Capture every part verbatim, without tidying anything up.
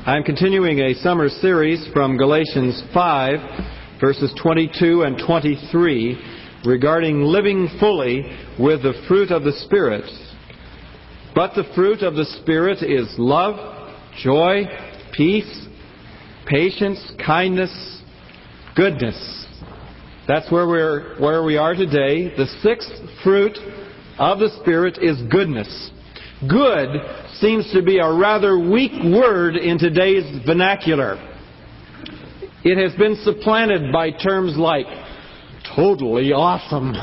I'm continuing a summer series from Galatians five, verses twenty-two and twenty-three, regarding living fully with the fruit of the Spirit. But the fruit of the Spirit is love, joy, peace, patience, kindness, goodness. That's where we're where we are today. The sixth fruit of the Spirit is goodness. Good seems to be a rather weak word in today's vernacular. It has been supplanted by terms like totally awesome.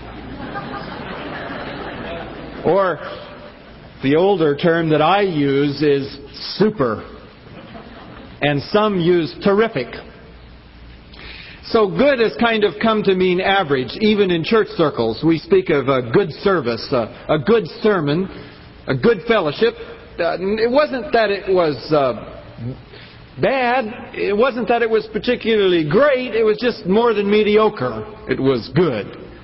Or the older term that I use is super. And some use terrific. So good has kind of come to mean average. Even in church circles, we speak of a good service, a, a good sermon, a good fellowship. Uh, it wasn't that it was uh, bad. It wasn't that it was particularly great. It was just more than mediocre. It was good.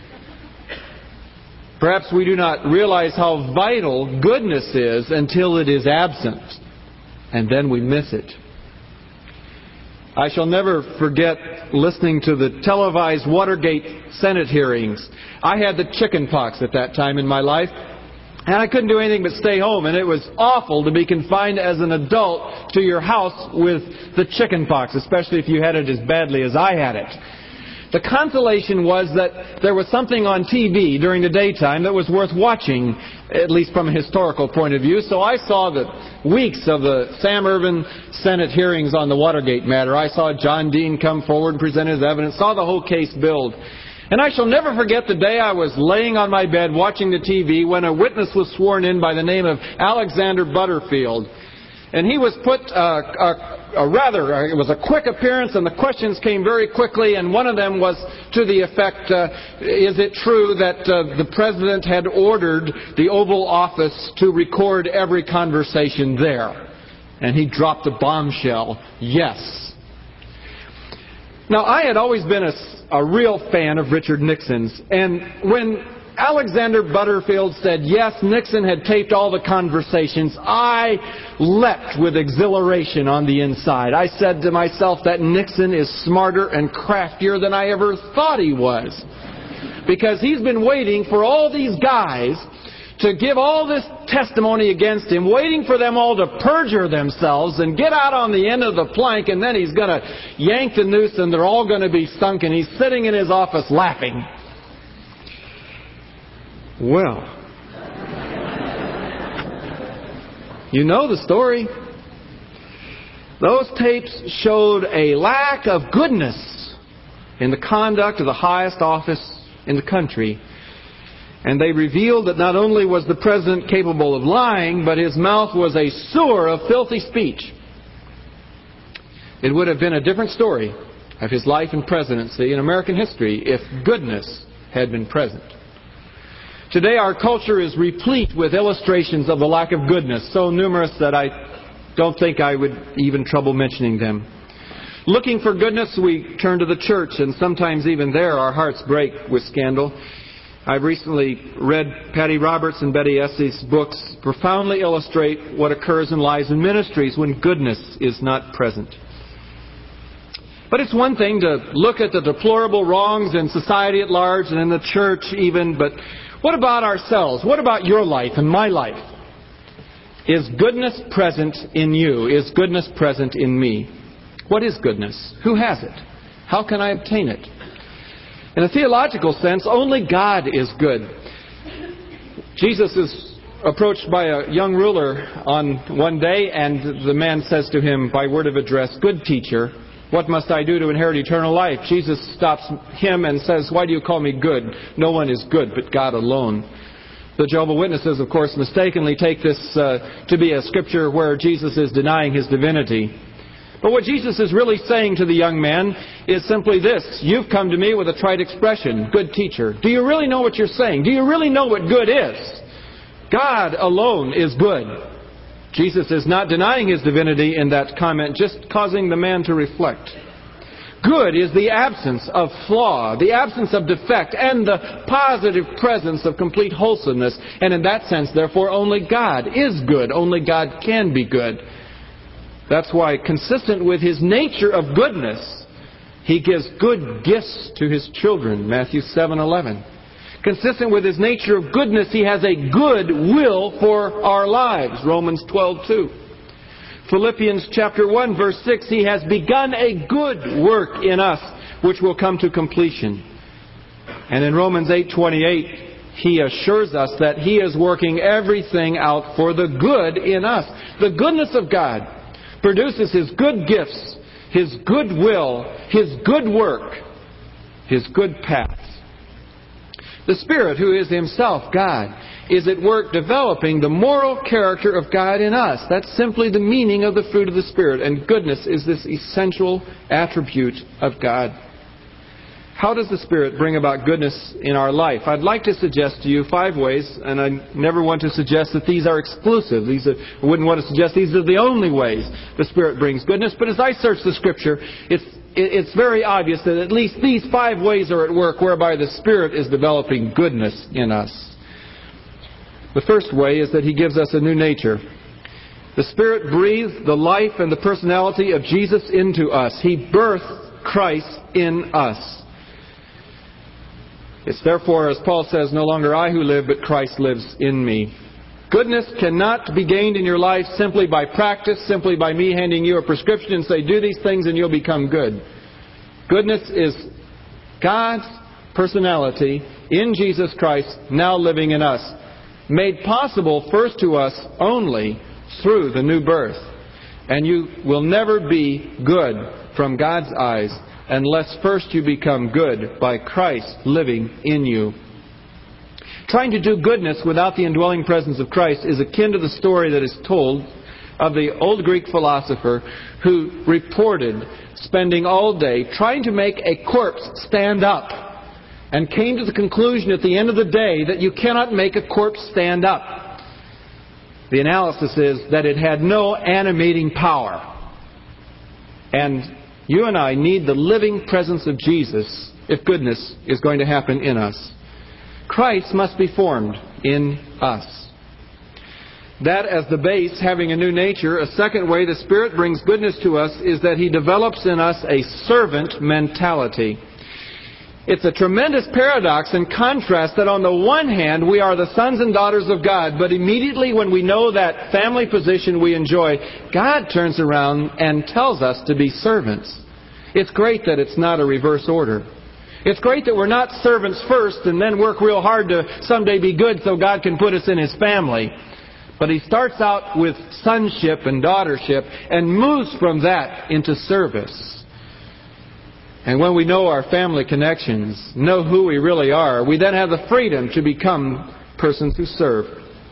Perhaps we do not realize how vital goodness is until it is absent. And then we miss it. I shall never forget listening to the televised Watergate Senate hearings. I had the chicken pox at that time in my life, and I couldn't do anything but stay home, and it was awful to be confined as an adult to your house with the chicken pox, especially if you had it as badly as I had it. The consolation was that there was something on T V during the daytime that was worth watching, at least from a historical point of view. So I saw the weeks of the Sam Ervin Senate hearings on the Watergate matter. I saw John Dean come forward and present his evidence, saw the whole case build. And I shall never forget the day I was laying on my bed watching the T V when a witness was sworn in by the name of Alexander Butterfield. And he was put, uh, a, a rather, uh, it was a quick appearance, and the questions came very quickly, and one of them was to the effect, uh, is it true that uh, the President had ordered the Oval Office to record every conversation there? And he dropped a bombshell, yes. Now, I had always been a, a real fan of Richard Nixon's, and when Alexander Butterfield said, yes, Nixon had taped all the conversations, I leapt with exhilaration on the inside. I said to myself that Nixon is smarter and craftier than I ever thought he was. Because he's been waiting for all these guys to give all this testimony against him, waiting for them all to perjure themselves and get out on the end of the plank, and then he's going to yank the noose and they're all going to be sunk, and he's sitting in his office laughing. Well, you know the story. Those tapes showed a lack of goodness in the conduct of the highest office in the country. And they revealed that not only was the president capable of lying, but his mouth was a sewer of filthy speech. It would have been a different story of his life and presidency in American history if goodness had been present. Today our culture is replete with illustrations of the lack of goodness, so numerous that I don't think I would even trouble mentioning them. Looking for goodness, we turn to the church, and sometimes even there our hearts break with scandal. I've recently read Patty Roberts and Betty Essie's books profoundly illustrate what occurs in lives and ministries when goodness is not present. But it's one thing to look at the deplorable wrongs in society at large and in the church even, but what about ourselves? What about your life and my life? Is goodness present in you? Is goodness present in me? What is goodness? Who has it? How can I obtain it? In a theological sense, only God is good. Jesus is approached by a young ruler on one day, and the man says to him by word of address, "Good teacher, what must I do to inherit eternal life?" Jesus stops him and says, "Why do you call me good? No one is good but God alone." The Jehovah's Witnesses, of course, mistakenly take this uh, to be a scripture where Jesus is denying his divinity. But what Jesus is really saying to the young man is simply this: you've come to me with a trite expression, good teacher. Do you really know what you're saying? Do you really know what good is? God alone is good. Jesus is not denying his divinity in that comment, just causing the man to reflect. Good is the absence of flaw, the absence of defect, and the positive presence of complete wholesomeness. And in that sense, therefore, only God is good. Only God can be good. That's why, consistent with His nature of goodness, He gives good gifts to His children, Matthew seven eleven. Consistent with His nature of goodness, He has a good will for our lives, Romans twelve two. Philippians chapter one, verse six, He has begun a good work in us, which will come to completion. And in Romans eight twenty-eight, He assures us that He is working everything out for the good in us. The goodness of God produces His good gifts, His good will, His good work, His good paths. The Spirit, who is Himself God, is at work developing the moral character of God in us. That's simply the meaning of the fruit of the Spirit. And goodness is this essential attribute of God. How does the Spirit bring about goodness in our life? I'd like to suggest to you five ways, and I never want to suggest that these are exclusive. These are, I wouldn't want to suggest these are the only ways the Spirit brings goodness. But as I search the Scripture, it's it's very obvious that at least these five ways are at work whereby the Spirit is developing goodness in us. The first way is that He gives us a new nature. The Spirit breathed the life and the personality of Jesus into us. He birthed Christ in us. It's therefore, as Paul says, no longer I who live, but Christ lives in me. Goodness cannot be gained in your life simply by practice, simply by me handing you a prescription and say, do these things and you'll become good. Goodness is God's personality in Jesus Christ now living in us, made possible first to us only through the new birth. And you will never be good from God's eyes unless first you become good by Christ living in you. Trying to do goodness without the indwelling presence of Christ is akin to the story that is told of the old Greek philosopher who reported spending all day trying to make a corpse stand up, and came to the conclusion at the end of the day that you cannot make a corpse stand up. The analysis is that it had no animating power. And you and I need the living presence of Jesus if goodness is going to happen in us. Christ must be formed in us. That as the base, having a new nature. A second way the Spirit brings goodness to us is that He develops in us a servant mentality. It's a tremendous paradox and contrast that on the one hand we are the sons and daughters of God, but immediately when we know that family position we enjoy, God turns around and tells us to be servants. It's great that it's not a reverse order. It's great that we're not servants first and then work real hard to someday be good so God can put us in His family. But He starts out with sonship and daughtership and moves from that into service. And when we know our family connections, know who we really are, we then have the freedom to become persons who serve.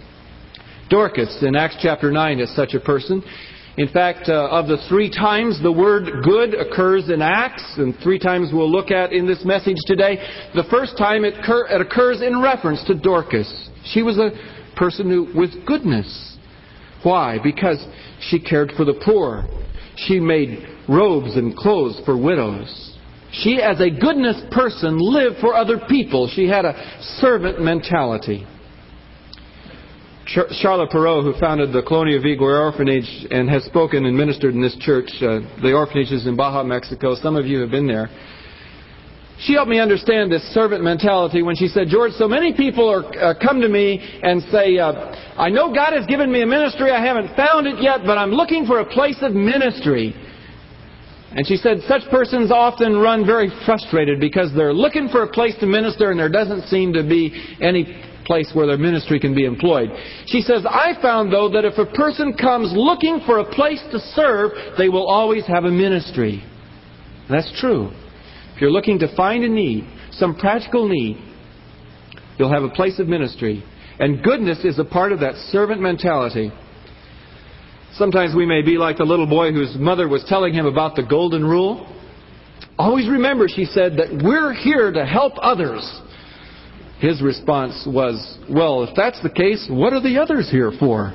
Dorcas in Acts chapter nine is such a person. In fact, uh, of the three times the word good occurs in Acts, and three times we'll look at in this message today, the first time it, cur- it occurs in reference to Dorcas. She was a person who, with goodness. Why? Because she cared for the poor. She made robes and clothes for widows. She, as a goodness person, lived for other people. She had a servant mentality. Charlotte Perrault, who founded the Colonia Vigor Orphanage and has spoken and ministered in this church, uh, the orphanage is in Baja, Mexico. Some of you have been there. She helped me understand this servant mentality when she said, George, so many people are uh, come to me and say, uh, I know God has given me a ministry. I haven't found it yet, but I'm looking for a place of ministry. And she said such persons often run very frustrated because they're looking for a place to minister and there doesn't seem to be any place where their ministry can be employed. She says, I found, though, that if a person comes looking for a place to serve, they will always have a ministry. That's true. If you're looking to find a need, some practical need, you'll have a place of ministry. And goodness is a part of that servant mentality. Sometimes we may be like the little boy whose mother was telling him about the golden rule. Always remember, she said, that we're here to help others. His response was, well, if that's the case, what are the others here for?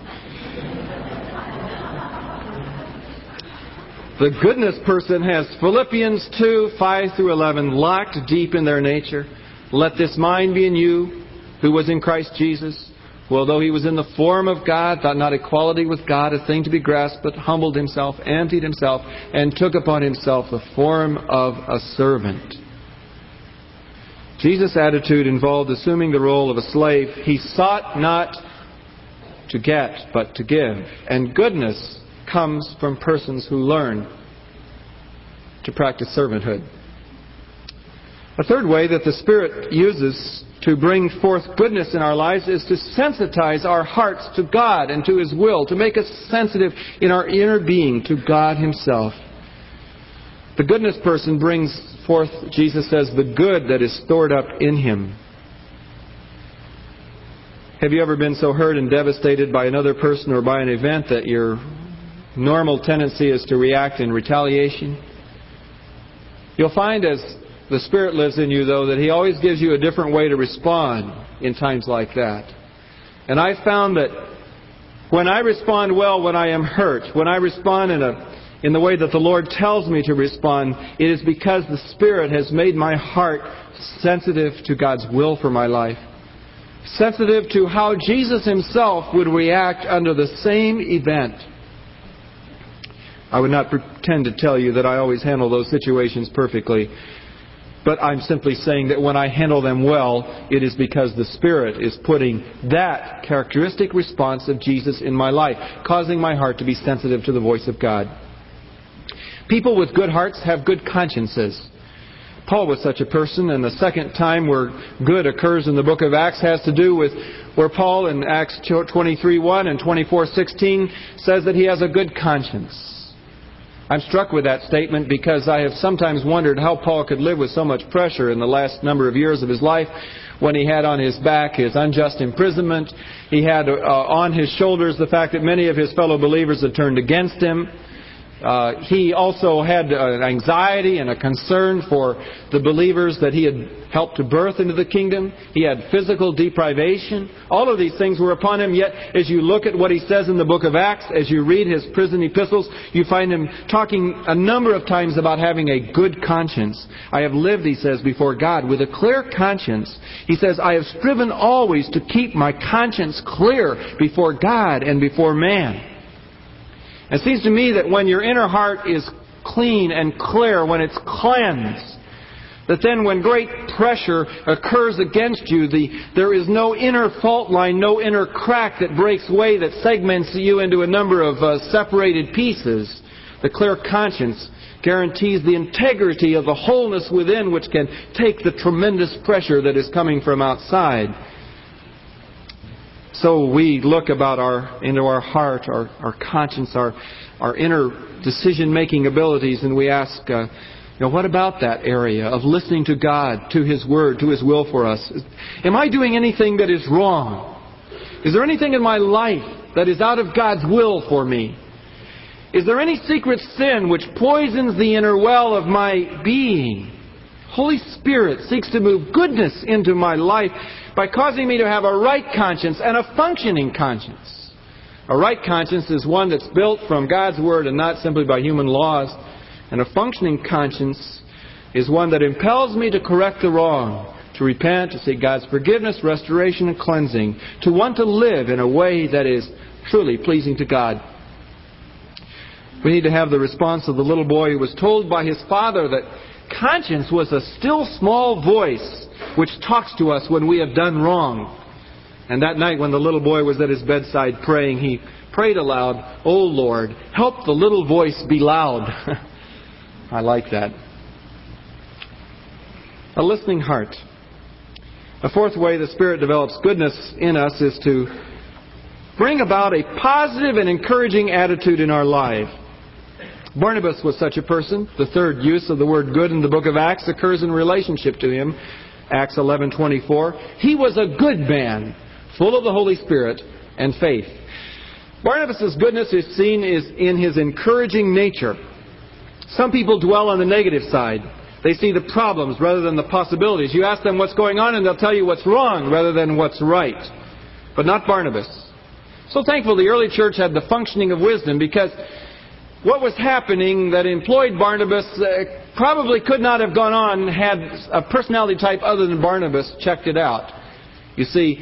The goodness person has Philippians two, five through eleven locked deep in their nature. Let this mind be in you, who was in Christ Jesus, who, although he was in the form of God, thought not equality with God a thing to be grasped, but humbled himself, emptied himself, and took upon himself the form of a servant. Jesus' attitude involved assuming the role of a slave. He sought not to get, but to give. And goodness comes from persons who learn to practice servanthood. A third way that the Spirit uses to bring forth goodness in our lives is to sensitize our hearts to God and to His will, to make us sensitive in our inner being to God Himself. The goodness person brings forth, Jesus says, the good that is stored up in him. Have you ever been so hurt and devastated by another person or by an event that your normal tendency is to react in retaliation? You'll find as the Spirit lives in you, though, that He always gives you a different way to respond in times like that. And I found that when I respond well when I am hurt, when I respond in a in the way that the Lord tells me to respond, it is because the Spirit has made my heart sensitive to God's will for my life. Sensitive to how Jesus Himself would react under the same event. I would not pretend to tell you that I always handle those situations perfectly. But I'm simply saying that when I handle them well, it is because the Spirit is putting that characteristic response of Jesus in my life, causing my heart to be sensitive to the voice of God. People with good hearts have good consciences. Paul was such a person, and the second time where good occurs in the book of Acts has to do with where Paul in Acts twenty-three one and twenty-four sixteen says that he has a good conscience. I'm struck with that statement because I have sometimes wondered how Paul could live with so much pressure in the last number of years of his life, when he had on his back his unjust imprisonment. He had uh, on his shoulders the fact that many of his fellow believers had turned against him. Uh, he also had an anxiety and a concern for the believers that he had helped to birth into the kingdom. He had physical deprivation. All of these things were upon him. Yet, as you look at what he says in the book of Acts, as you read his prison epistles, you find him talking a number of times about having a good conscience. I have lived, he says, before God with a clear conscience. He says, I have striven always to keep my conscience clear before God and before man. It seems to me that when your inner heart is clean and clear, when it's cleansed, that then when great pressure occurs against you, the, there is no inner fault line, no inner crack that breaks away, that segments you into a number of uh, separated pieces. The clear conscience guarantees the integrity of the wholeness within, which can take the tremendous pressure that is coming from outside. So we look about our into our heart, our, our conscience, our our inner decision-making abilities, and we ask, uh, you know, what about that area of listening to God, to His Word, to His will for us? Am I doing anything that is wrong? Is there anything in my life that is out of God's will for me? Is there any secret sin which poisons the inner well of my being? Holy Spirit seeks to move goodness into my life by causing me to have a right conscience and a functioning conscience. A right conscience is one that's built from God's Word and not simply by human laws. And a functioning conscience is one that impels me to correct the wrong, to repent, to seek God's forgiveness, restoration, and cleansing, to want to live in a way that is truly pleasing to God. We need to have the response of the little boy who was told by his father that conscience was a still small voice which talks to us when we have done wrong. And that night when the little boy was at his bedside praying, he prayed aloud, "O Lord, help the little voice be loud." I like that. A listening heart. A fourth way the Spirit develops goodness in us is to bring about a positive and encouraging attitude in our life. Barnabas was such a person. The third use of the word good in the book of Acts occurs in relationship to him. Acts eleven twenty-four. He was a good man, full of the Holy Spirit and faith. Barnabas' goodness is seen is in his encouraging nature. Some people dwell on the negative side. They see the problems rather than the possibilities. You ask them what's going on and they'll tell you what's wrong rather than what's right. But not Barnabas. So thankful the early church had the functioning of wisdom, because what was happening that employed Barnabas uh, probably could not have gone on had a personality type other than Barnabas checked it out. You see,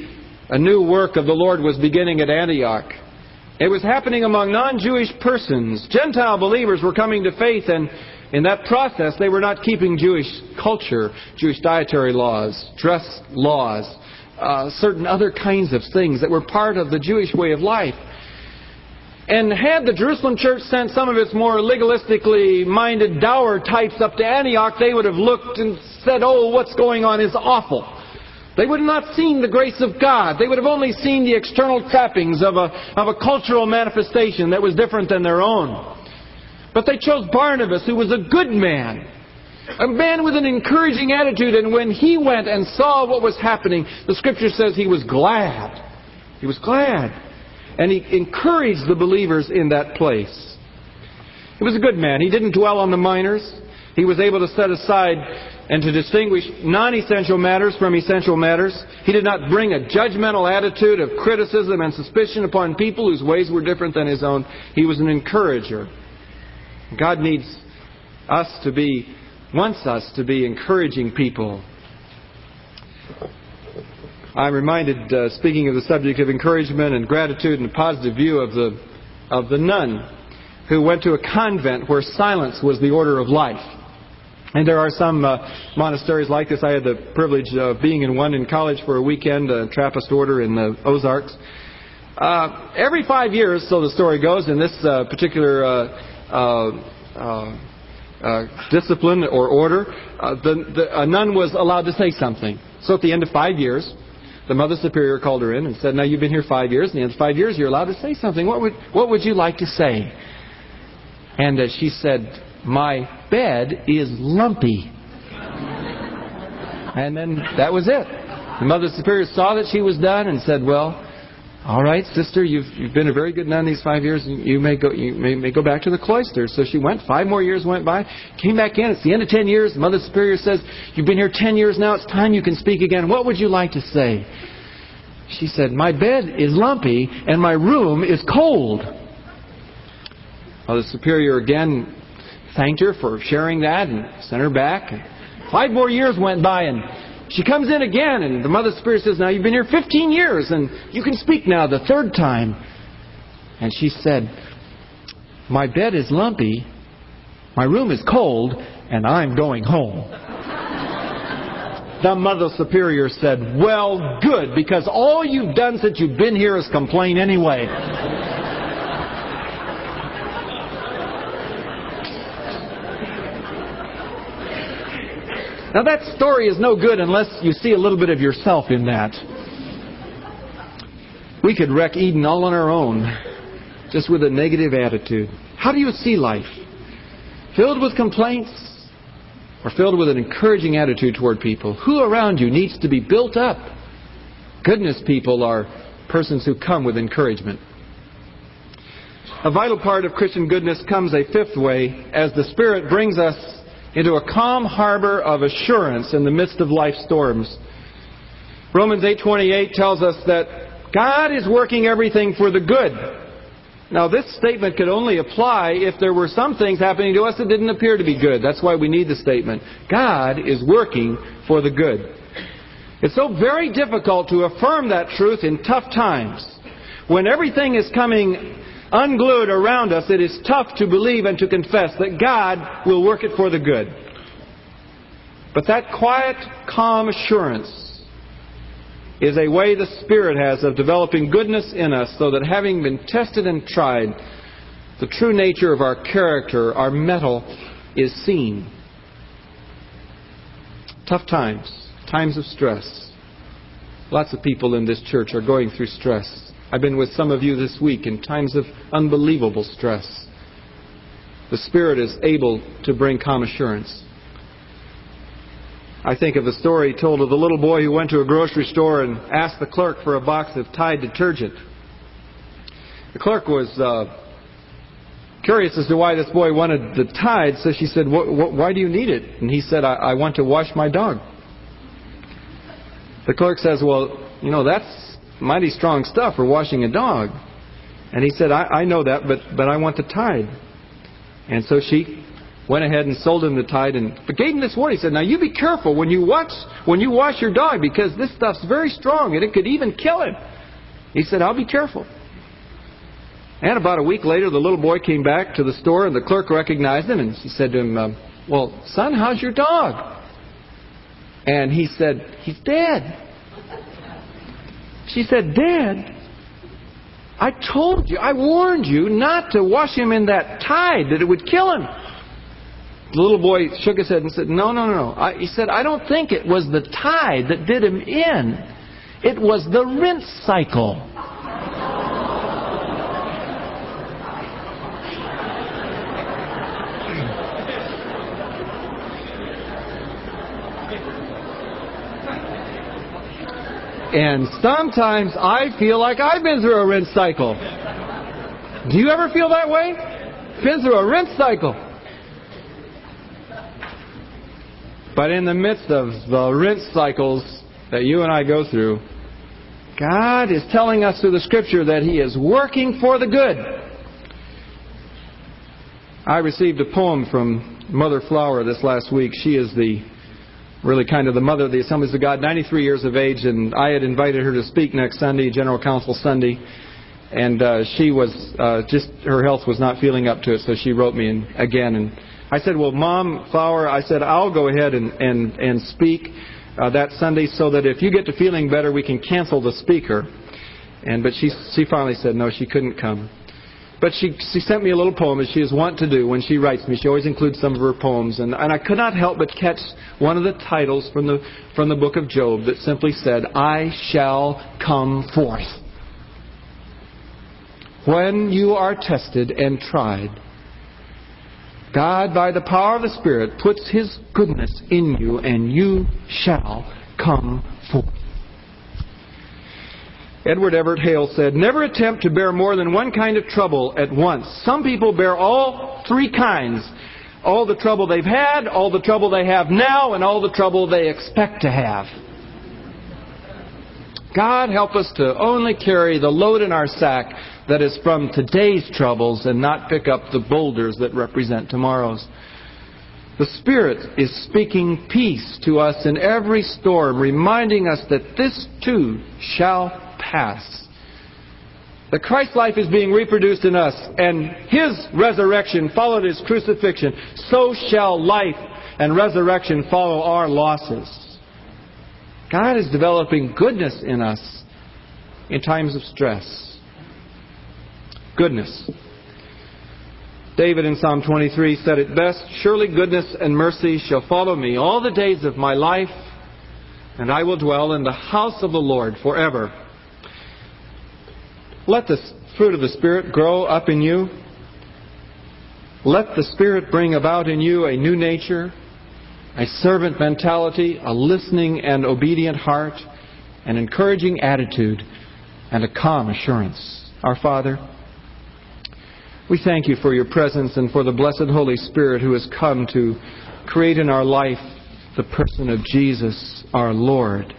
A new work of the Lord was beginning at Antioch. It was happening among non-Jewish persons. Gentile believers were coming to faith, and in that process they were not keeping Jewish culture, Jewish dietary laws, dress laws, uh, certain other kinds of things that were part of the Jewish way of life. And had the Jerusalem church sent some of its more legalistically minded dour types up to Antioch, they would have looked and said, oh, what's going on is awful. They would have not seen the grace of God. They would have only seen the external trappings of a, of a cultural manifestation that was different than their own. But they chose Barnabas, who was a good man, a man with an encouraging attitude. And when he went and saw what was happening, the Scripture says he was glad. He was glad. And he encouraged the believers in that place. He was a good man. He didn't dwell on the minors. He was able to set aside and to distinguish non-essential matters from essential matters. He did not bring a judgmental attitude of criticism and suspicion upon people whose ways were different than his own. He was an encourager. God needs us to be, wants us to be encouraging people. I'm reminded, uh, speaking of the subject of encouragement and gratitude and a positive view of the of the nun who went to a convent where silence was the order of life. And there are some uh, monasteries like this. I had the privilege of being in one in college for a weekend, a Trappist order in the Ozarks. Uh, every five years, so the story goes, in this uh, particular uh, uh, uh, uh, discipline or order, uh, the, the, a nun was allowed to say something. So at the end of five years, the Mother Superior called her in and said, now you've been here five years, and in five years you're allowed to say something. What would, what would you like to say? And uh, she said, my bed is lumpy. And then that was it. The Mother Superior saw that she was done and said, well, all right, sister, you've, you've been a very good nun these five years. You may go you may, may go back to the cloister. So she went. Five more years went by. Came back in. It's the end of ten years. The Mother Superior says, you've been here ten years now. It's time you can speak again. What would you like to say? She said, my bed is lumpy and my room is cold. Mother Superior again thanked her for sharing that and sent her back. Five more years went by, and she comes in again, and the Mother Superior says, now you've been here fifteen years, and you can speak now the third time. And she said, my bed is lumpy, my room is cold, and I'm going home. The Mother Superior said, well, good, because all you've done since you've been here is complain anyway. Now that story is no good unless you see a little bit of yourself in that. We could wreck Eden all on our own, just with a negative attitude. How do you see life? Filled with complaints or filled with an encouraging attitude toward people? Who around you needs to be built up? Goodness people are persons who come with encouragement. A vital part of Christian goodness comes a fifth way as the Spirit brings us into a calm harbor of assurance in the midst of life's storms. Romans eight twenty-eight tells us that God is working everything for the good. Now, this statement could only apply if there were some things happening to us that didn't appear to be good. That's why we need the statement. God is working for the good. It's so very difficult to affirm that truth in tough times. When everything is coming unglued around us, it is tough to believe and to confess that God will work it for the good. But that quiet, calm assurance is a way the Spirit has of developing goodness in us so that having been tested and tried, the true nature of our character, our mettle, is seen. Tough times, times of stress. Lots of people in this church are going through stress. I've been with some of you this week in times of unbelievable stress. The Spirit is able to bring calm assurance. I think of the story told of the little boy who went to a grocery store and asked the clerk for a box of Tide detergent. The clerk was uh, curious as to why this boy wanted the Tide, so she said, why do you need it? And he said, I, I want to wash my dog. The clerk says, well, you know, that's mighty strong stuff for washing a dog. And he said, I, I know that, but, but I want the Tide. And so she went ahead and sold him the tide and but gave him this warning. He said, now you be careful when you watch when you wash your dog, because this stuff's very strong and it could even kill him. He said, I'll be careful. And about a week later, the little boy came back to the store and the clerk recognized him, and she said to him, um, well, son, how's your dog? And he said, he's dead. She said, dead? I told you, I warned you not to wash him in that tide, that it would kill him. The little boy shook his head and said, no, no, no. I, he said, I don't think it was the tide that did him in. It was the rinse cycle. And sometimes I feel like I've been through a rinse cycle. Do you ever feel that way? Been through a rinse cycle. But in the midst of the rinse cycles that you and I go through, God is telling us through the Scripture that He is working for the good. I received a poem from Mother Flower this last week. She is the really kind of the mother of the Assemblies of God, ninety-three years of age, and I had invited her to speak next Sunday, General Council Sunday, and uh, she was uh, just, her health was not feeling up to it, so she wrote me and, again, and I said, well, Mom, Flower, I said, I'll go ahead and, and, and speak uh, that Sunday so that if you get to feeling better, we can cancel the speaker. And But she she finally said no, she couldn't come. But she she sent me a little poem, as she is wont to do when she writes me. She always includes some of her poems. And, and I could not help but catch one of the titles from the from the book of Job that simply said, I shall come forth. When you are tested and tried, God, by the power of the Spirit, puts His goodness in you, and you shall come forth. Edward Everett Hale said, never attempt to bear more than one kind of trouble at once. Some people bear all three kinds. All the trouble they've had, all the trouble they have now, and all the trouble they expect to have. God help us to only carry the load in our sack that is from today's troubles and not pick up the boulders that represent tomorrow's. The Spirit is speaking peace to us in every storm, reminding us that this too shall pass. The Christ life is being reproduced in us, and His resurrection followed His crucifixion. So shall life and resurrection follow our losses. God is developing goodness in us in times of stress. Goodness. David in Psalm twenty-three said it best, surely goodness and mercy shall follow me all the days of my life, and I will dwell in the house of the Lord forever. Let the fruit of the Spirit grow up in you. Let the Spirit bring about in you a new nature, a servant mentality, a listening and obedient heart, an encouraging attitude, and a calm assurance. Our Father, we thank You for Your presence and for the blessed Holy Spirit who has come to create in our life the person of Jesus, our Lord.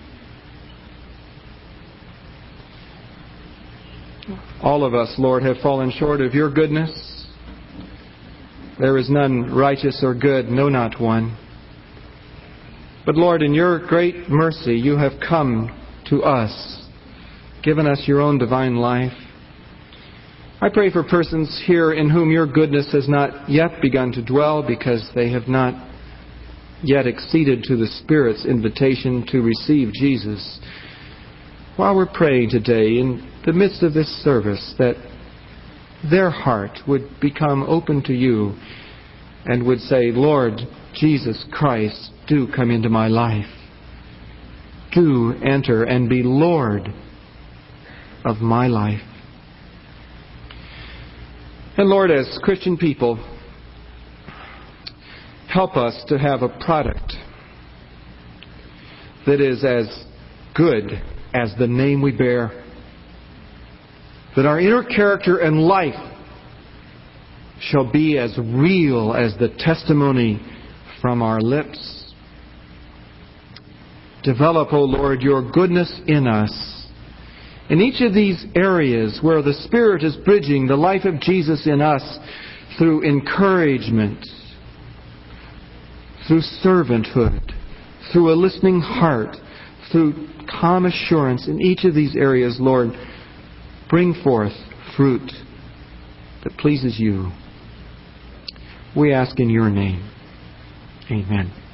All of us, Lord, have fallen short of Your goodness. There is none righteous or good, no, not one. But Lord, in Your great mercy, You have come to us, given us Your own divine life. I pray for persons here in whom Your goodness has not yet begun to dwell because they have not yet acceded to the Spirit's invitation to receive Jesus. While we're praying today, in the midst of this service, that their heart would become open to You and would say, Lord Jesus Christ, do come into my life. Do enter and be Lord of my life. And Lord, as Christian people, help us to have a product that is as good as the name we bear. That our inner character and life shall be as real as the testimony from our lips. Develop, O Lord, Your goodness in us. In each of these areas where the Spirit is bridging the life of Jesus in us through encouragement, through servanthood, through a listening heart, through calm assurance in each of these areas, Lord, bring forth fruit that pleases You. We ask in Your name. Amen.